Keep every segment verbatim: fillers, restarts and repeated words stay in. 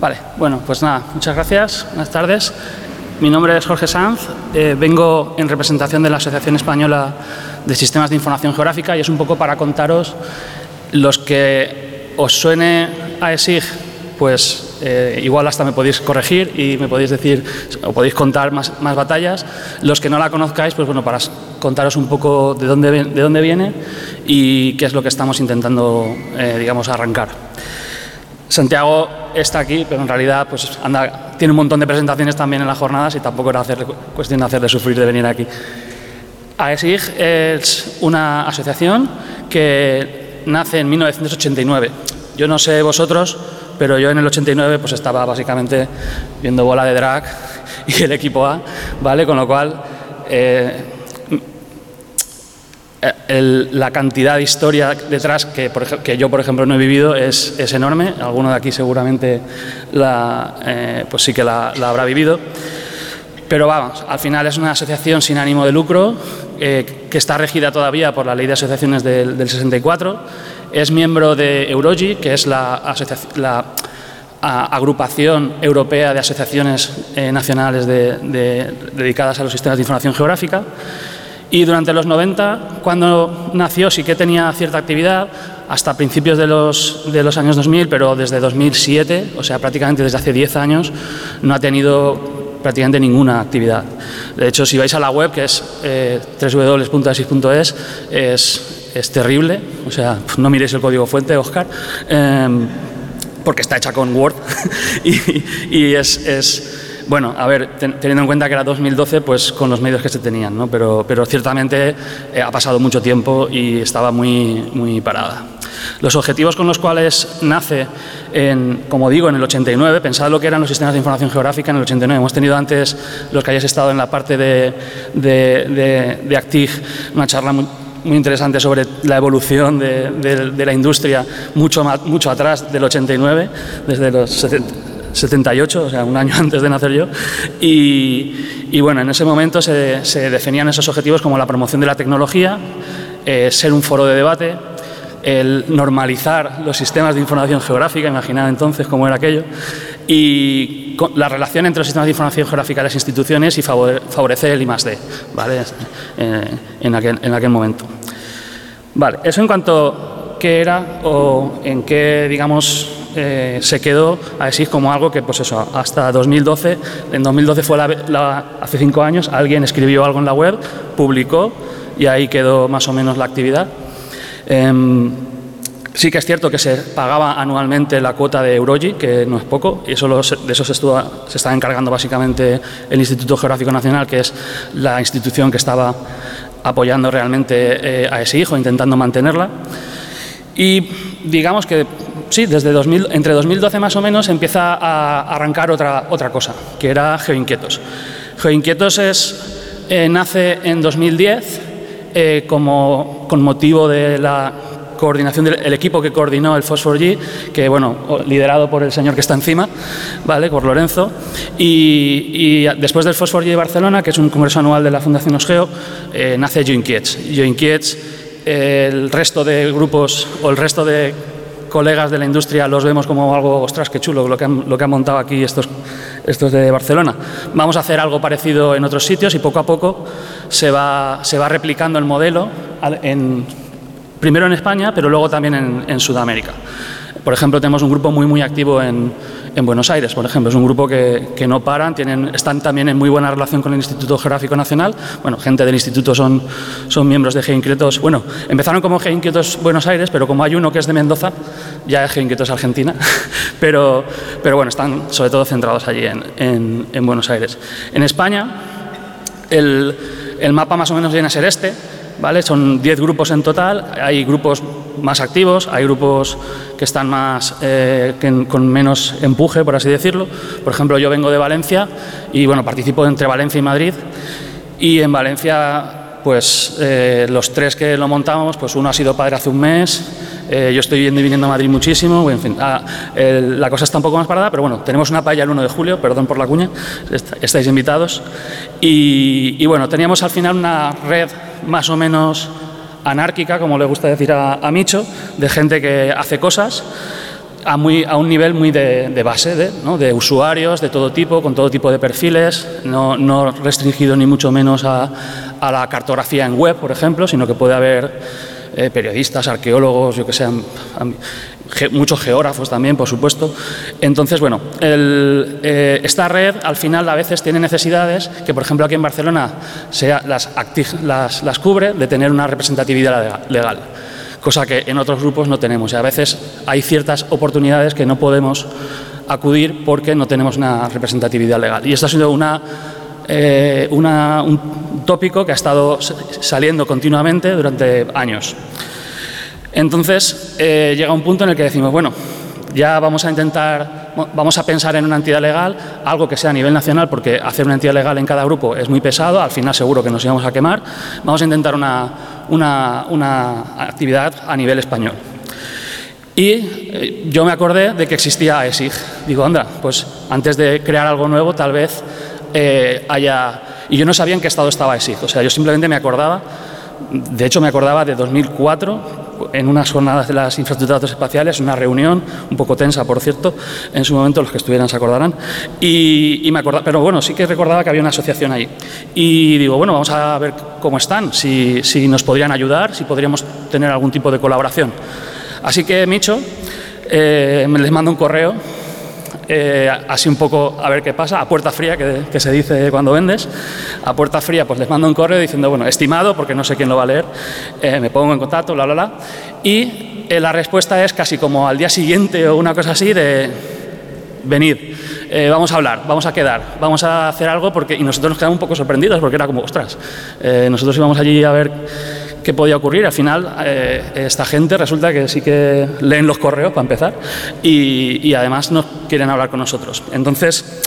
Vale, bueno, pues nada, muchas gracias, buenas tardes. Mi nombre es Jorge Sanz, eh, vengo en representación de la Asociación Española de Sistemas de Información Geográfica y es un poco para contaros los que os suene a ESIG, pues eh, igual hasta me podéis corregir y me podéis decir o podéis contar más, más batallas. Los que no la conozcáis, pues bueno, para contaros un poco de dónde, de dónde viene y qué es lo que estamos intentando, eh, digamos, arrancar. Santiago está aquí, pero en realidad pues anda, tiene un montón de presentaciones también en las jornadas y tampoco era hacerle, cuestión de hacerle sufrir de venir aquí. AESIG es una asociación que nace en mil novecientos ochenta y nueve. Yo no sé vosotros, pero yo en el ochenta y nueve pues estaba básicamente viendo Bola de Drag y el equipo A, ¿vale? Con lo cual eh, el, la cantidad de historia detrás que, por ejemplo, que yo, por ejemplo, no he vivido es, es enorme. Alguno de aquí seguramente la, eh, pues sí que la, la habrá vivido. Pero vamos, al final es una asociación sin ánimo de lucro eh, que está regida todavía por la Ley de Asociaciones del, del sesenta y cuatro. Es miembro de Eurogi, que es la, la a, agrupación europea de asociaciones eh, nacionales de, de, dedicadas a los sistemas de información geográfica. Y durante los noventa, cuando nació, sí que tenía cierta actividad, hasta principios de los, de los años dos mil, pero desde dos mil siete, o sea, prácticamente desde hace diez años, no ha tenido prácticamente ninguna actividad. De hecho, si vais a la web, que es eh, doble u doble u doble u punto esis punto es, es, es terrible, o sea, no miréis el código fuente, Óscar, eh, porque está hecha con Word y, y es... es Bueno, a ver, ten, teniendo en cuenta que era dos mil doce, pues con los medios que se tenían, ¿no? Pero, pero ciertamente eh, ha pasado mucho tiempo y estaba muy, muy parada. Los objetivos con los cuales nace, en, como digo, en el ochenta y nueve, pensad lo que eran los sistemas de información geográfica en el ochenta y nueve. Hemos tenido antes, los que hayáis estado en la parte de, de, de, de ACTIG, una charla muy, muy interesante sobre la evolución de, de, de la industria mucho, más, mucho atrás del ochenta y nueve, desde los setenta. setenta y ocho, o sea, un año antes de nacer yo, y, y bueno, en ese momento se, se definían esos objetivos como la promoción de la tecnología, eh, ser un foro de debate, el normalizar los sistemas de información geográfica, imaginad entonces cómo era aquello, y la relación entre los sistemas de información geográfica y las instituciones y favorecer el I más D, ¿vale? Eh, en, aquel, en aquel momento. Vale, eso en cuanto a qué era o en qué, digamos, Eh, se quedó así como algo que, pues eso, hasta dos mil doce, en dos mil doce fue la, la, hace cinco años, alguien escribió algo en la web, publicó y ahí quedó más o menos la actividad. Eh, sí que es cierto que se pagaba anualmente la cuota de Eurogi, que no es poco, y eso lo, de eso se, estuvo, se estaba encargando básicamente el Instituto Geográfico Nacional, que es la institución que estaba apoyando realmente eh, a ESIG o intentando mantenerla. Y digamos que sí, desde dos mil, entre dos mil doce más o menos empieza a arrancar otra, otra cosa, que era GeoInquietos. GeoInquietos es, eh, nace en dos mil diez eh, como, con motivo de la coordinación del equipo que coordinó el Fósforo G, que bueno, liderado por el señor que está encima, ¿vale? Por Lorenzo, y, y después del Fósforo G de Barcelona, que es un congreso anual de la Fundación Osgeo, eh, nace GeoInquiets. GeoInquiets, eh, el resto de grupos o el resto de colegas de la industria los vemos como algo, ostras, qué chulo lo que han, lo que han montado aquí estos, estos de Barcelona. Vamos a hacer algo parecido en otros sitios y poco a poco se va, se va replicando el modelo, en, primero en España, pero luego también en, en Sudamérica. Por ejemplo, tenemos un grupo muy, muy activo en, en Buenos Aires, por ejemplo. Es un grupo que, que no paran, tienen, están también en muy buena relación con el Instituto Geográfico Nacional. Bueno, gente del instituto son, son miembros de GeoInquietos. Bueno, empezaron como GeoInquietos Buenos Aires, pero como hay uno que es de Mendoza, ya es GeoInquietos Argentina. pero, pero bueno, están sobre todo centrados allí en, en, en Buenos Aires. En España, el, el mapa más o menos viene a ser este. ¿Vale? Son diez grupos en total, hay grupos más activos, hay grupos que están más, eh, que, con menos empuje, por así decirlo. Por ejemplo, yo vengo de Valencia y bueno, participo entre Valencia y Madrid, y en Valencia, pues eh, los tres que lo montamos, pues uno ha sido padre hace un mes, eh, yo estoy yendo y viniendo a Madrid muchísimo, en fin, ah, el, la cosa está un poco más parada, pero bueno, tenemos una paella el uno de julio, perdón por la cuña, est estáis invitados, y, y bueno, teníamos al final una red más o menos anárquica, como le gusta decir a, a Micho, de gente que hace cosas a, muy, a un nivel muy de, de base, de, ¿no? de usuarios de todo tipo, con todo tipo de perfiles, no, no restringido ni mucho menos a, a la cartografía en web, por ejemplo, sino que puede haber eh, periodistas, arqueólogos, yo que sé, ge, muchos geógrafos también, por supuesto. Entonces, bueno, el, eh, esta red al final a veces tiene necesidades que, por ejemplo, aquí en Barcelona sea, las, las, las cubre de tener una representatividad legal, cosa que en otros grupos no tenemos. Y a veces hay ciertas oportunidades que no podemos acudir porque no tenemos una representatividad legal. Y esto ha sido una, eh, una, un tópico que ha estado saliendo continuamente durante años. Entonces, eh, llega un punto en el que decimos, bueno, ya vamos a intentar, vamos a pensar en una entidad legal, algo que sea a nivel nacional, porque hacer una entidad legal en cada grupo es muy pesado, al final seguro que nos íbamos a quemar. Vamos a intentar una, una, una actividad a nivel español. Y eh, yo me acordé de que existía AESIG. Digo, anda, pues antes de crear algo nuevo, tal vez eh, haya... Y yo no sabía en qué estado estaba AESIG, o sea, yo simplemente me acordaba, de hecho me acordaba de dos mil cuatro, en unas jornadas de las infraestructuras de datos espaciales, una reunión, un poco tensa, por cierto, en su momento, los que estuvieran se acordarán, y, y me acordaba, pero bueno, sí que recordaba que había una asociación ahí. Y digo, bueno, vamos a ver cómo están, si, si nos podrían ayudar, si podríamos tener algún tipo de colaboración. Así que, Micho, eh, les mando un correo, eh, así un poco a ver qué pasa, a puerta fría, que, que se dice cuando vendes. A puerta fría, pues les mando un correo diciendo, bueno, estimado, porque no sé quién lo va a leer, eh, me pongo en contacto, bla, bla, bla. Y eh, la respuesta es casi como al día siguiente o una cosa así de, venid, eh, vamos a hablar, vamos a quedar, vamos a hacer algo, porque y nosotros nos quedamos un poco sorprendidos, porque era como, ostras, eh, nosotros íbamos allí a ver qué podía ocurrir. Al final, eh, esta gente resulta que sí que leen los correos, para empezar, y, y además nos quieren hablar con nosotros. Entonces,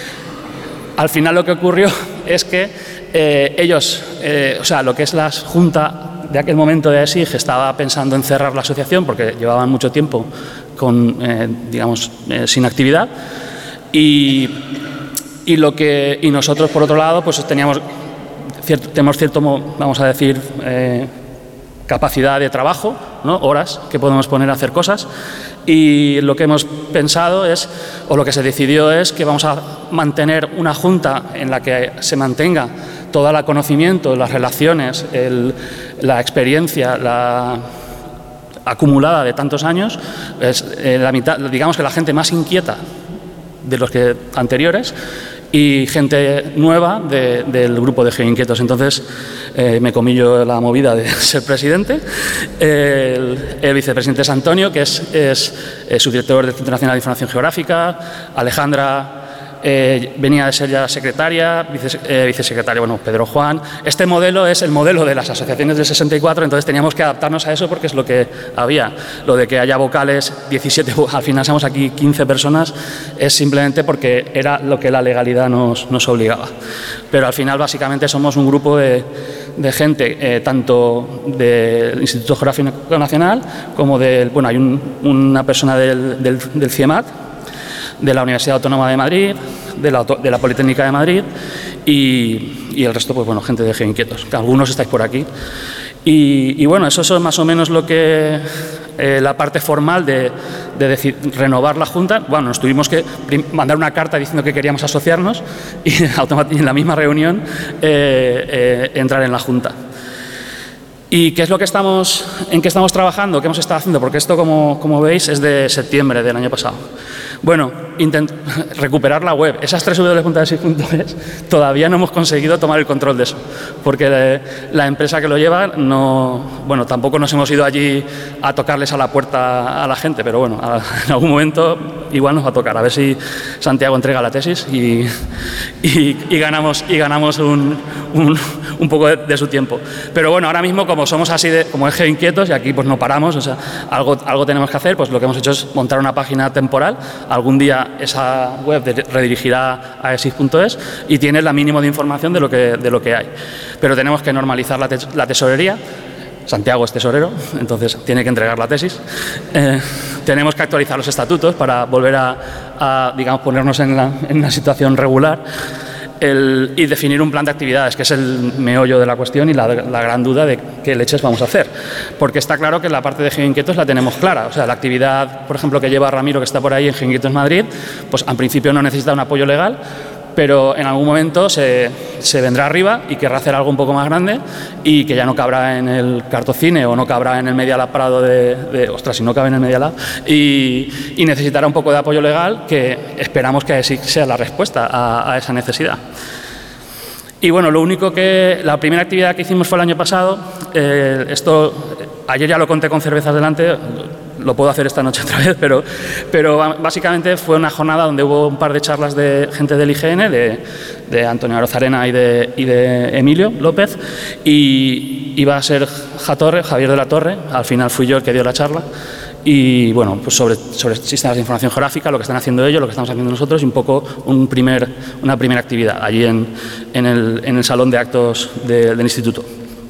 al final lo que ocurrió es que eh, ellos, eh, o sea, lo que es la junta de aquel momento de AESIG estaba pensando en cerrar la asociación porque llevaban mucho tiempo con, eh, digamos, eh, sin actividad, y, y, lo que, y nosotros, por otro lado, pues teníamos cierto, tenemos cierto, vamos a decir, eh, capacidad de trabajo, ¿no? Horas que podemos poner a hacer cosas, y lo que hemos pensado es, o lo que se decidió es que vamos a mantener una junta en la que se mantenga todo el conocimiento, las relaciones, el, la experiencia, la acumulada de tantos años, es eh, la mitad, digamos que la gente más inquieta de los que anteriores, y gente nueva de, del grupo de Geoinquietos. Entonces, eh, me comí yo la movida de ser presidente. El, el vicepresidente es Antonio, que es, es, es subdirector del Centro Nacional de Información Geográfica. Alejandra eh, venía de ser ya secretaria, vice, eh, vicesecretaria, bueno, Pedro Juan. Este modelo es el modelo de las asociaciones del sesenta y cuatro, entonces teníamos que adaptarnos a eso porque es lo que había. Lo de que haya vocales, diecisiete, al final somos aquí quince personas, es simplemente porque era lo que la legalidad nos, nos obligaba. Pero al final, básicamente, somos un grupo de, de gente, eh, tanto del Instituto Geográfico Nacional como del, bueno, hay un, una persona del, del, del CIEMAT, de la Universidad Autónoma de Madrid, de la, de la Politécnica de Madrid, y, y el resto, pues bueno, gente de Geoinquietos, que algunos estáis por aquí. Y, y bueno, eso es más o menos lo que eh, la parte formal de, de decir, renovar la Junta. Bueno, nos tuvimos que mandar una carta diciendo que queríamos asociarnos y en la misma reunión eh, eh, entrar en la Junta. ¿Y qué es lo que estamos, en qué estamos trabajando? ¿Qué hemos estado haciendo? Porque esto, como, como veis, es de septiembre del año pasado. Bueno, intent, recuperar la web. Esas tres w punto aesis punto es todavía no hemos conseguido tomar el control de eso, porque la, la empresa que lo lleva, no, bueno, tampoco nos hemos ido allí a tocarles a la puerta a la gente, pero bueno, a, en algún momento igual nos va a tocar. A ver si Santiago entrega la tesis y, y, y ganamos, y ganamos un, un, un poco de, de su tiempo. Pero bueno, ahora mismo, como somos así, de, como es Geoinquietos, y aquí pues no paramos, o sea, algo, algo tenemos que hacer, pues lo que hemos hecho es montar una página temporal. Algún día esa web redirigirá a aesis punto es y tiene la mínimo de información de lo que, de lo que hay. Pero tenemos que normalizar la, tes la tesorería. Santiago es tesorero, entonces tiene que entregar la tesis. Eh, tenemos que actualizar los estatutos para volver a, a digamos, ponernos en, la, en una situación regular. el, y definir un plan de actividades, que es el meollo de la cuestión y la, la gran duda de qué leches vamos a hacer. Porque está claro que la parte de Geoinquietos la tenemos clara. O sea, la actividad, por ejemplo, que lleva Ramiro, que está por ahí en Geoinquietos Madrid, pues en principio no necesita un apoyo legal, pero en algún momento se, se vendrá arriba y querrá hacer algo un poco más grande y que ya no cabrá en el Cartocine o no cabrá en el Media Lab Prado de, de ostras, si no cabe en el Media Lab, y, y necesitará un poco de apoyo legal, que esperamos que sí sea la respuesta a, a esa necesidad. Y bueno, lo único que, la primera actividad que hicimos fue el año pasado, eh, esto, ayer ya lo conté con cervezas delante, lo puedo hacer esta noche otra vez, pero, pero básicamente fue una jornada donde hubo un par de charlas de gente del I G N, de, de Antonio Arozarena y de, y de Emilio López, y iba a ser Jatorre, Javier de la Torre, al final fui yo el que dio la charla, y bueno, pues sobre, sobre sistemas de información geográfica, lo que están haciendo ellos, lo que estamos haciendo nosotros, y un poco un primer, una primera actividad allí en, en, el, en el salón de actos de, del instituto.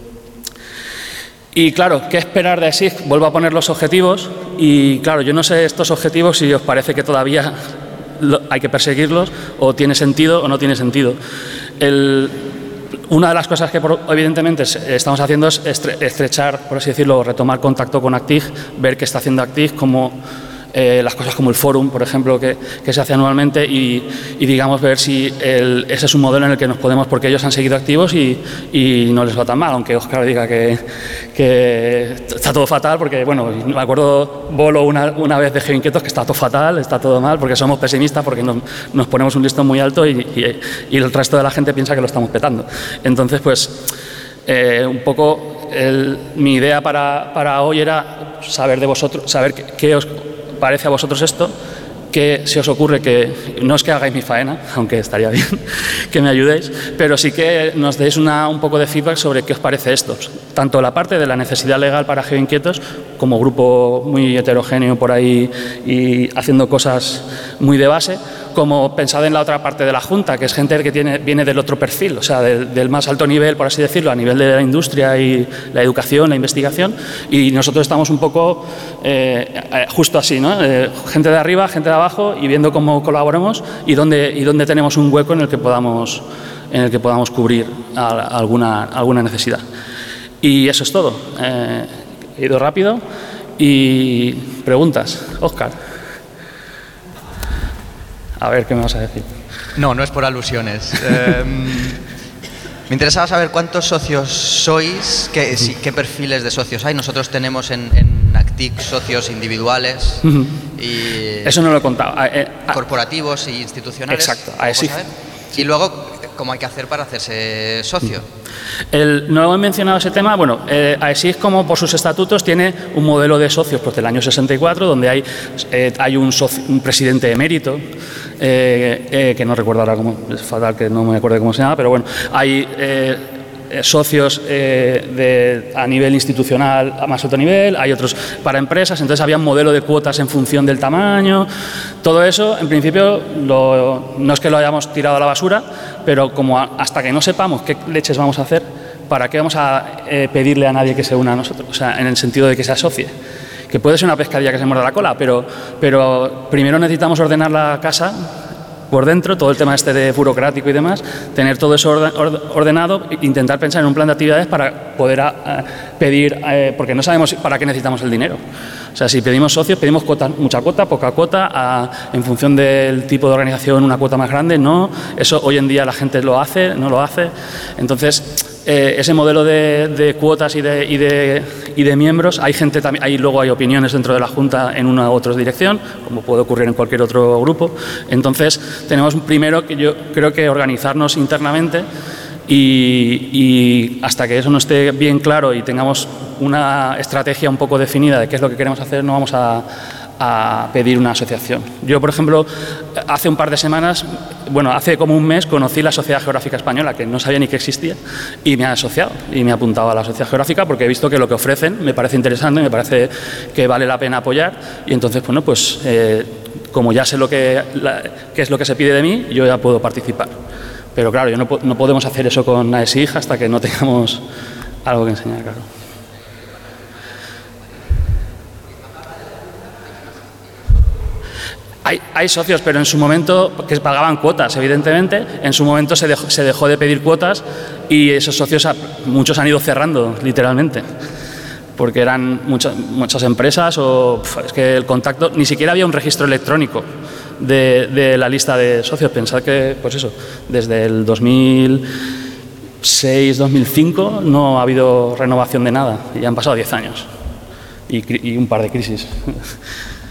Y claro, ¿qué esperar de A S I C? Vuelvo a poner los objetivos y claro, yo no sé estos objetivos si os parece que todavía hay que perseguirlos o tiene sentido o no tiene sentido. El, una de las cosas que evidentemente estamos haciendo es estrechar, por así decirlo, retomar contacto con Actig, ver qué está haciendo Actig, cómo Eh, las cosas como el Fórum, por ejemplo, que, que se hace anualmente y, y digamos, ver si el, ese es un modelo en el que nos podemos, porque ellos han seguido activos y, y no les va tan mal, aunque Óscar diga que, que está todo fatal, porque, bueno, me acuerdo Bolo una, una vez de Geoinquietos que está todo fatal, está todo mal, porque somos pesimistas, porque nos, nos ponemos un listón muy alto y, y, y el resto de la gente piensa que lo estamos petando. Entonces, pues, eh, un poco el, mi idea para, para hoy era saber de vosotros, saber qué, qué os parece a vosotros esto, que se os ocurre, que no es que hagáis mi faena, aunque estaría bien que me ayudéis, pero sí que nos deis una, un poco de feedback sobre qué os parece esto, tanto la parte de la necesidad legal para Geoinquietos, como grupo muy heterogéneo por ahí y haciendo cosas muy de base, como pensad en la otra parte de la Junta, que es gente que tiene, viene del otro perfil, o sea, del, del más alto nivel, por así decirlo, a nivel de la industria y la educación, la investigación, y nosotros estamos un poco eh, justo así, ¿no? Eh, gente de arriba, gente de abajo, y viendo cómo colaboramos y dónde, y dónde tenemos un hueco en el que podamos, en el que podamos cubrir a, a alguna, alguna necesidad. Y eso es todo. Eh, he ido rápido. Y preguntas, Óscar. A ver qué me vas a decir. No, no es por alusiones. eh, me interesaba saber cuántos socios sois, qué, sí, qué perfiles de socios hay. Nosotros tenemos en, en Actig socios individuales Uh-huh. y eso no lo he contado. Eh, eh, corporativos e institucionales. Exacto. A sí. Y luego, ¿cómo hay que hacer para hacerse socio? El, no he mencionado ese tema. Bueno, eh, A S I C, como por sus estatutos, tiene un modelo de socios pues, del año sesenta y cuatro, donde hay, eh, hay un, socio, un presidente emérito, eh, eh, que no recuerdo ahora cómo, es fatal que no me acuerdo cómo se llama, pero bueno, hay eh, socios eh, de, a nivel institucional a más alto nivel, hay otros para empresas, entonces había un modelo de cuotas en función del tamaño. Todo eso, en principio, lo, no es que lo hayamos tirado a la basura, pero como a, hasta que no sepamos qué leches vamos a hacer, ¿para qué vamos a eh, pedirle a nadie que se una a nosotros? O sea, en el sentido de que se asocie. Que puede ser una pescadilla que se muerda la cola, pero, pero primero necesitamos ordenar la casa por dentro, todo el tema este de burocrático y demás, tener todo eso ordenado, intentar pensar en un plan de actividades para poder a, a pedir, eh, porque no sabemos para qué necesitamos el dinero. O sea, si pedimos socios, pedimos cuota, mucha cuota, poca cuota, a, en función del tipo de organización, una cuota más grande, no. Eso hoy en día la gente lo hace, no lo hace. Entonces, eh, ese modelo de, de cuotas y de, y, de, y de miembros, hay gente también, hay, luego hay opiniones dentro de la Junta en una u otra dirección, como puede ocurrir en cualquier otro grupo. Entonces, tenemos primero que yo creo que organizarnos internamente. Y, y hasta que eso no esté bien claro y tengamos una estrategia un poco definida de qué es lo que queremos hacer, no vamos a, a pedir una asociación. Yo, por ejemplo, hace un par de semanas, bueno, hace como un mes, conocí la Sociedad Geográfica Española, que no sabía ni que existía, y me ha asociado y me he apuntado a la Sociedad Geográfica porque he visto que lo que ofrecen me parece interesante, me parece que vale la pena apoyar, y entonces, bueno, pues eh, como ya sé lo que, la, qué es lo que se pide de mí, yo ya puedo participar. Pero claro, yo no, no podemos hacer eso con A S I G hasta que no tengamos algo que enseñar, claro. Hay, hay socios, pero en su momento, que pagaban cuotas, evidentemente, en su momento se dejó, se dejó de pedir cuotas y esos socios, muchos han ido cerrando, literalmente, porque eran muchas, muchas empresas o pf, es que el contacto, ni siquiera había un registro electrónico de, de la lista de socios. Pensad que, pues eso, desde el dos mil seis, dos mil cinco no ha habido renovación de nada y han pasado diez años y, y un par de crisis.